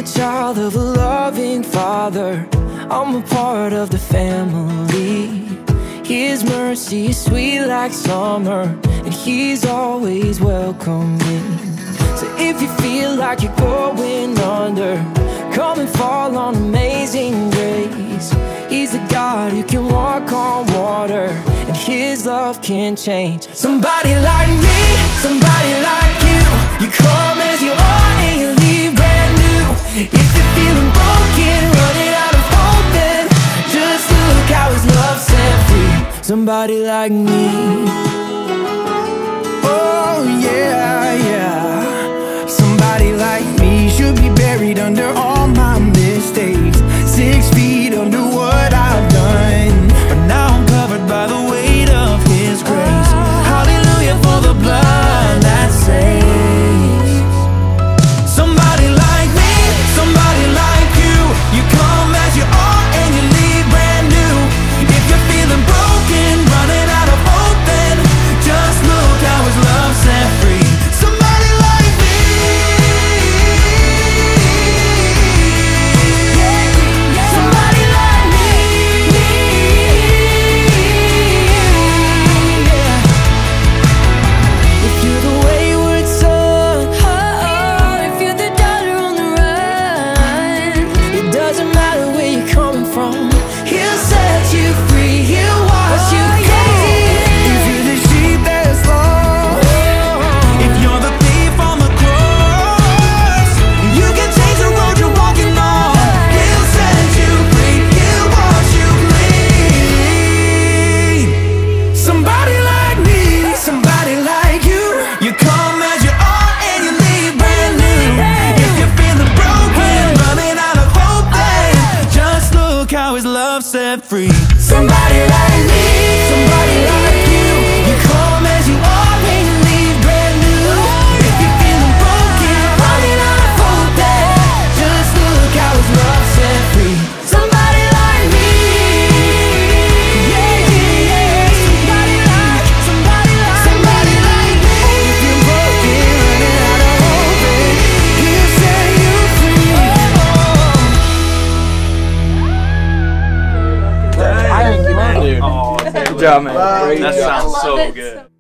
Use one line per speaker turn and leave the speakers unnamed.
child of a loving Father. I'm a part of the family. His mercy is sweet like summer, and He's always welcoming. So if you feel like you're going under, come and fall on Amazing Grace. He's the God who can walk on water, and His love can change somebody like me, somebody like you. You come as you are and you leave brand new. If you're feeling broken, running out of hope, then just look how His love set free somebody like me.
Oh yeah, yeah. Somebody like me should be buried under all my mistakes, 6 feet under what I've done, but now I'm covered by the weight of His grace. Hallelujah for the blood that saves. Somebody like me, somebody like you. You come as you are and you leave brand new. If you're feeling broken, running out of hope, then just look how His love set free somebody like me. Somebody like me.
If you're the wayward son, if you're the daughter on the run, it doesn't matter where you're coming from, He'll set you free, He'll wash you clean.
If you're the sheep that's lost, if you're the thief on the cross, you can change the road you're walking on. He'll set you free, He'll wash you clean. Somebody like me, somebody like you. You come as you are and you leave brand new. If you're feeling broken, running out of hope, then just look how His love set free somebody like me, somebody like you. You come as you are and you leave brand new. If you're feeling broken, running out of hope, then just look how His love set free somebody like me. Yeah, yeah, yeah. Somebody like me. If you're broken, running out of hope, then He'll set you free.
Thank you, man.
Oh,
Good job, man.
that sounds so good.